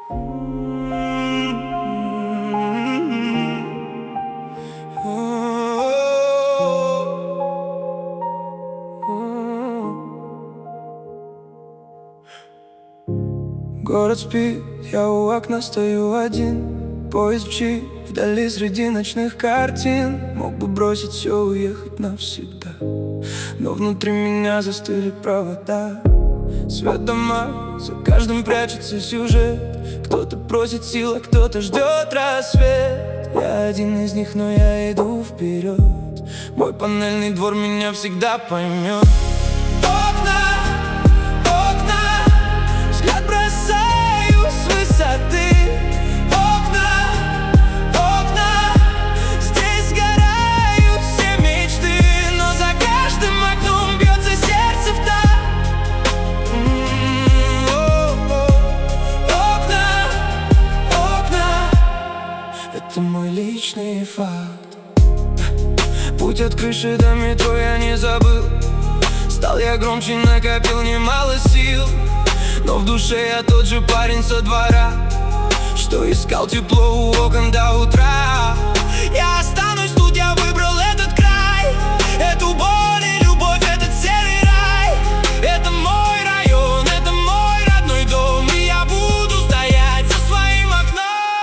Город спит, я у окна стою один. Поезд мчит вдали среди ночных картин. Мог бы бросить все, уехать навсегда, но внутри меня застыли провода. Свет дома, за каждым прячется сюжет. Кто-то просит сил, а кто-то ждет рассвет. Я один из них, но я иду вперед. Мой панельный двор меня всегда поймет. Это мой личный факт. Путь от крыши до метро я не забыл. Стал я громче, накопил немало сил. Но в душе я тот же парень со двора, что искал тепло у окон до утра. Я останусь тут, я выбрал этот край. Эту боль и любовь, этот серый рай. Это мой район, это мой родной дом. И я буду стоять за своим окном.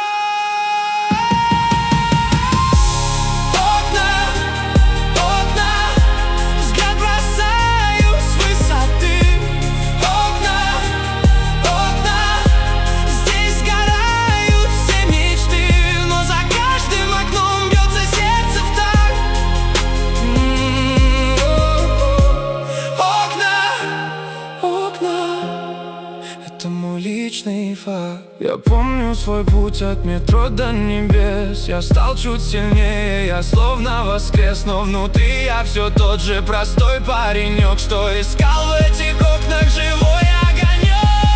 Это мой личный факт. Я помню свой путь от метро до небес. Я стал чуть сильнее, я словно воскрес. Но внутри я все тот же простой паренек, что искал в этих окнах живой огонек.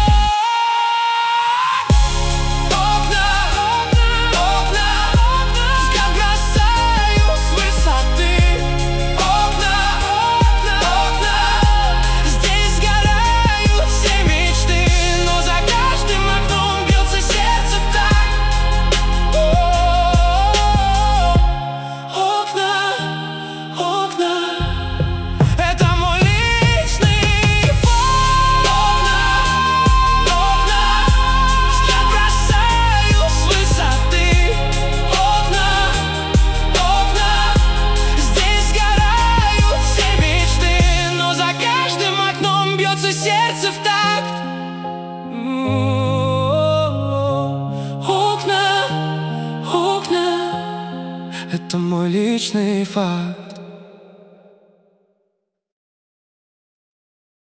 Сердце в такт. Окна, окна. Это мой личный факт.